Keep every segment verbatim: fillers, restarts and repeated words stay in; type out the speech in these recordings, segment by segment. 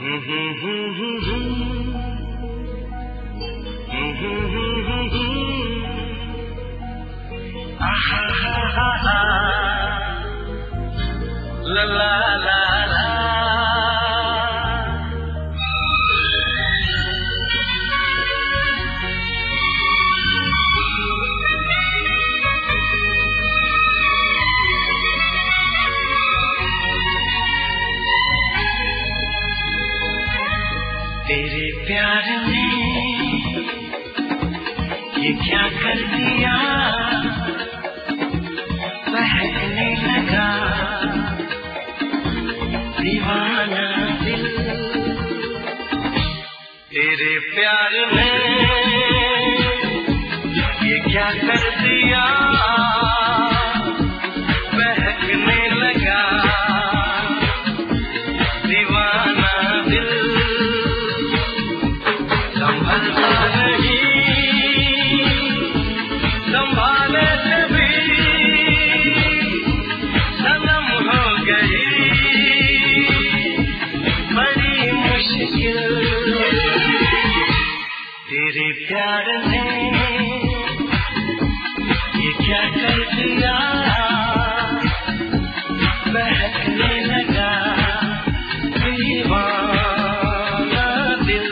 La la la la तेरे प्यार ने ये क्या कर दिया, बहकने लगा दीवाना दिल। तेरे प्यार ने ये क्या कर दिया, बहकने लगा दीवाना दिल। संभलता नहीं संभाले से भी सनम हो गई बड़ी मुश्किल। तेरे प्यार ने ये क्या कर दिया, बहकने लगा दीवाना दिल।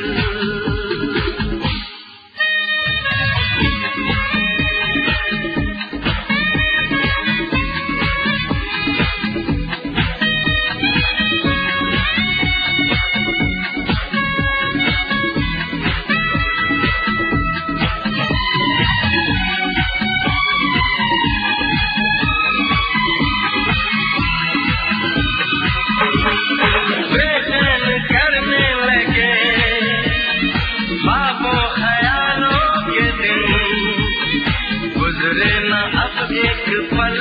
एक पल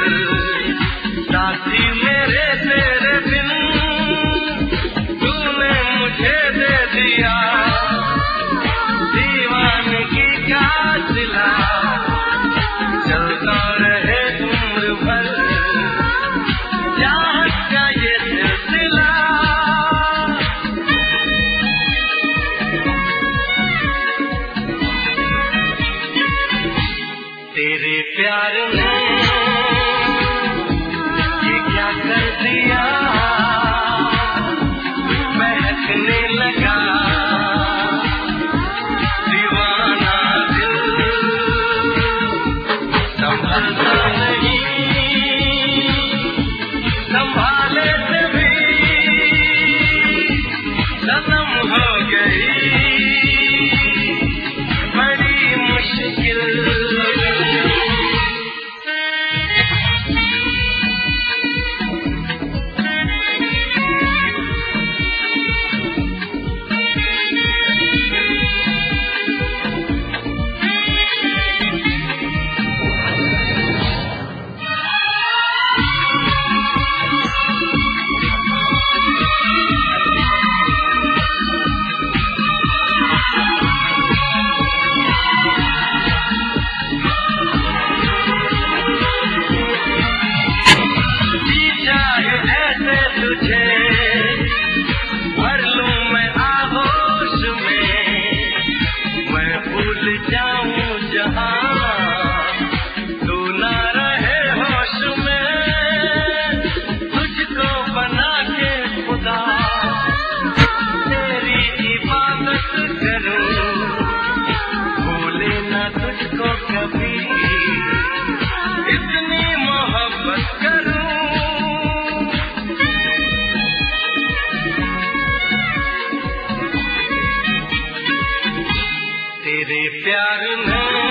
साथी मेरे तेरे बिन तूने मुझे दे दिया दीवानगी का सिला। चलता रहे उम्र भर चाहत का ये सिलसिला। तेरे प्यार ने ये क्या कर दिया, बहकने लगा दीवाना दिल। संभलता नहीं संभाले से भी सनम हो गई बड़ी मुश्किल। भर लूं मैं आगोश में, मैं भूल जाऊं जहां तू ना रहे होश में। तुझको बना के खुदा तेरी इबादत करूं, भूले ना तुझको कभी इतनी मोहब्बत करूं। तेरे प्यार में